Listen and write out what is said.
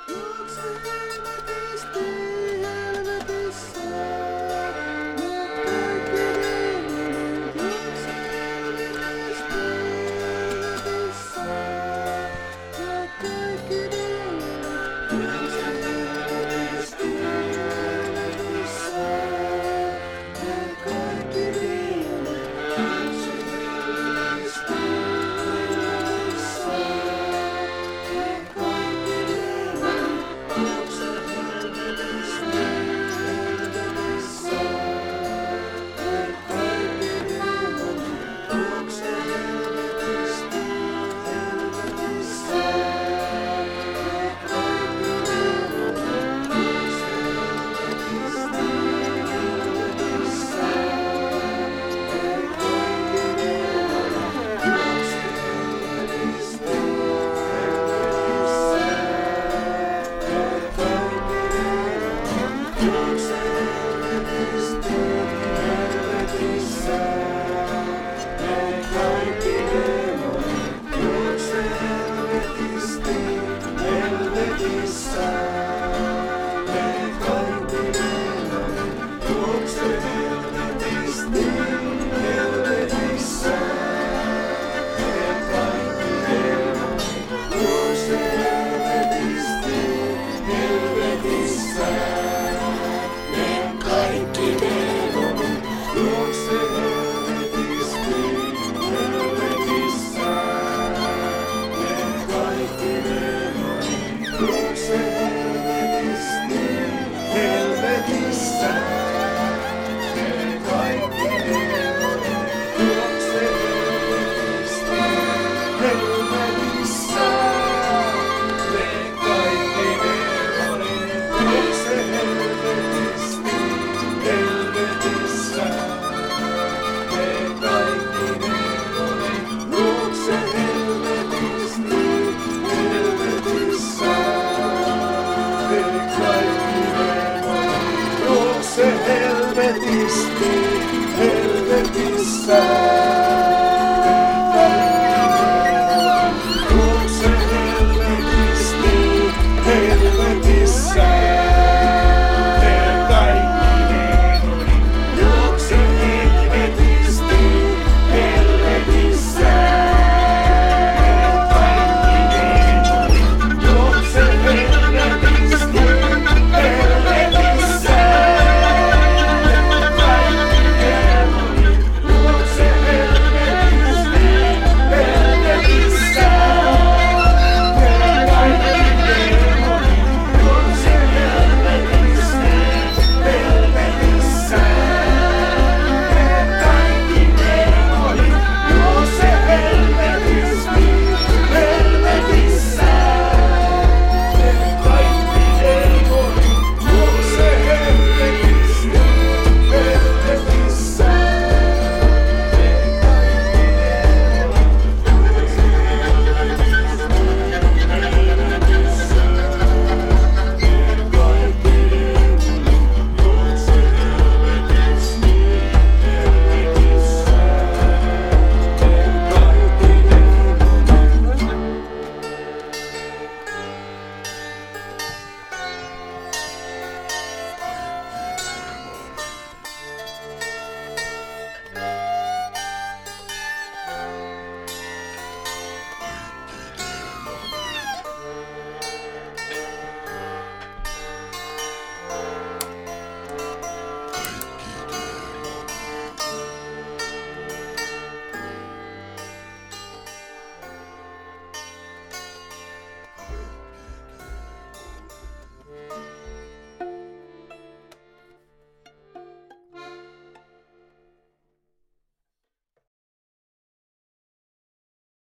Juokse helvetisti, helvetissä. Nyt kaikki demonit, juokse helvetisti, helvetissä. Nyt kaikki demonit, juokse helvetisti, helvetissä. Nyt kaikki demonit, juokse helvetisti, helvetissä. Nyt kaikki demonit, juokse helvetisti, helvetissä. Nyt kaikki demonit, juokse helvetisti, helvetissä. Nyt kaikki demonit, juokse helvetisti, helvetissä. Nyt kaikki demonit, juokse helvetisti, helvetissä. Nyt kaikki demonit, juokse helvetisti, helvetissä. Nyt kaikki demonit, juokse helvetisti, helvetissä. Nyt kaikki demonit, juokse helvetisti, helvetissä. Nyt kaikki demonit, juokse helvetisti, helvetissä. Nyt kaikki demonit, juokse helvetisti, helvetissä. Nyt kaikki demonit, juokse helvetisti, helvetissä. Nyt kaikki demonit, juokse helvetisti, helvetissä. Nyt kaikki demonit, juokse helvetisti, helvetissä. Nyt kaikki demonit, juokse helvetisti, helvetissä. Nyt kaikki demonit, juokse helvetisti, helvetissä.